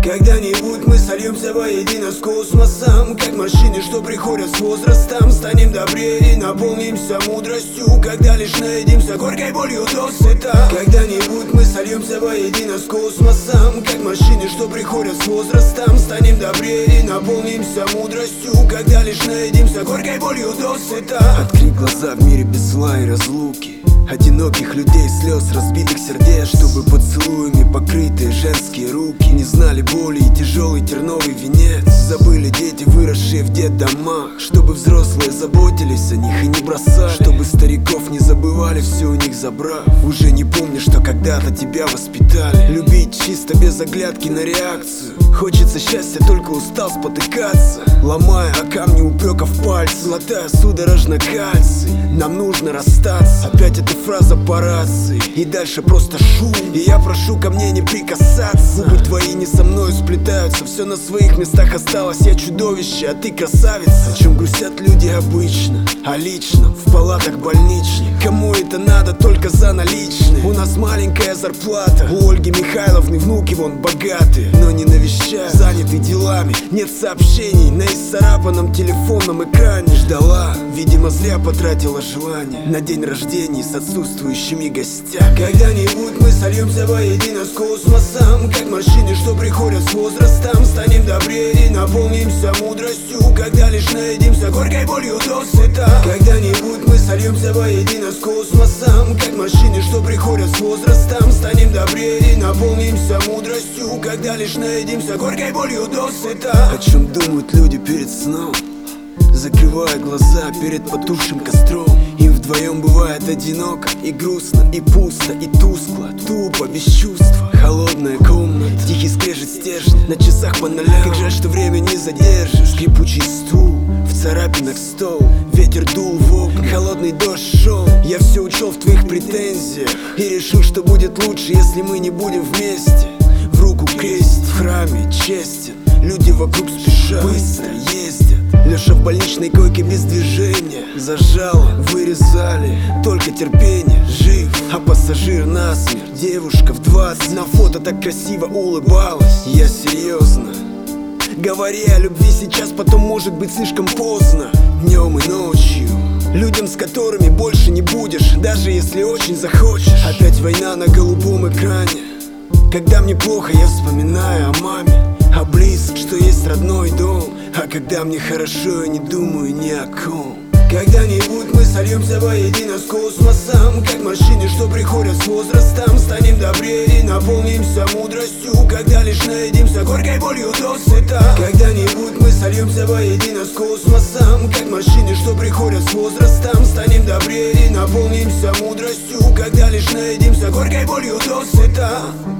Когда-нибудь мы сольемся воедино с космосом, как машины, что приходят с возрастом. Станем добрее и наполнимся мудростью, когда лишь наедимся горькой болью досыта. Когда-нибудь мы сольемся воедино с космосом, как машины, что приходят с возрастом. Станем добрее и наполнимся мудростью, когда лишь наедимся горькой болью досыта. Открыть глаза в мире без зла и разлуки, одиноких людей, слез, разбитых сердец, чтобы поцелуями покрытые женские руки не знали боли и тяжелый терновый венец. Забыли дети, выросшие в детдомах, чтобы взрослые заботились о них и не бросали, чтобы стариков не забывали, все у них забрав. Уже не помню, что когда-то тебя воспитали. Любить чисто без оглядки на реакцию. Хочется счастья, только устал спотыкаться, ломая о камни упреков пальцы, глотая судорожно кальций. Нам нужно расстаться. Опять эта фраза по рации, и дальше просто шум. И я прошу ко мне не прикасаться. Губы твои не со мной сплетаются, все на своих местах осталось. Я чудовище, а ты красавица. О чем грустят люди обычно, а лично в палатах больничных. Кому это надо только за наличные? У нас маленькая зарплата, у Ольги Михайловны внуки вон богатые, но не навещают, заняты делами. Нет сообщений на исцарапанном телефонном экране. Ждала, видимо зря потратила желание на день рождения с отсутствующими гостями. Когда-нибудь мы сольемся воедино с космосом, как машины, что приходят с возрастом. Станем добрее и наполнимся мудростью, когда лишь наедимся горькой болью досыта. Когда-нибудь мы сольемся воедино с космосом, как машины, что приходят с возрастом. Станем добрее и наполнимся мудростью, когда лишь наедимся горькой болью досыта. О чем думают люди перед сном, закрывая глаза перед потухшим костром. Им вдвоем бывает одиноко и грустно, и пусто, и тускло, тупо, без чувства. Холодная комната, тихий скрежет стержня, на часах по нолям. Как жаль, что время не задержишь. Скрипучий стул, в царапинах стол, ветер дул в окна, холодный дождь шел. Я все учел в твоих претензиях и решил, что будет лучше, если мы не будем вместе. В руку крест, в храме честен, люди вокруг спешат, быстро ездят. Леша в больничной койке без движения, зажало, вырезали, только терпение, жив. А пассажир насмерть, девушка в 20, на фото так красиво улыбалась. Я серьезно, говори о любви сейчас, потом может быть слишком поздно. Днем и ночью, людям, с которыми больше не будешь, даже если очень захочешь. Опять война на голубом экране. Когда мне плохо, я вспоминаю о маме, о близких, что есть родной дом. А когда мне хорошо, я не думаю ни о ком. Когда-нибудь мы сольемся воедино с космосом, как машины, что приходят с возрастом. Станем добрее и наполнимся мудростью, когда лишь наедимся горькой болью досыта. Когда-нибудь мы сольемся воедино с космосом, как машины, что приходят с возрастом. Станем добрее и наполнимся мудростью, когда лишь наедимся горькой болью досыта.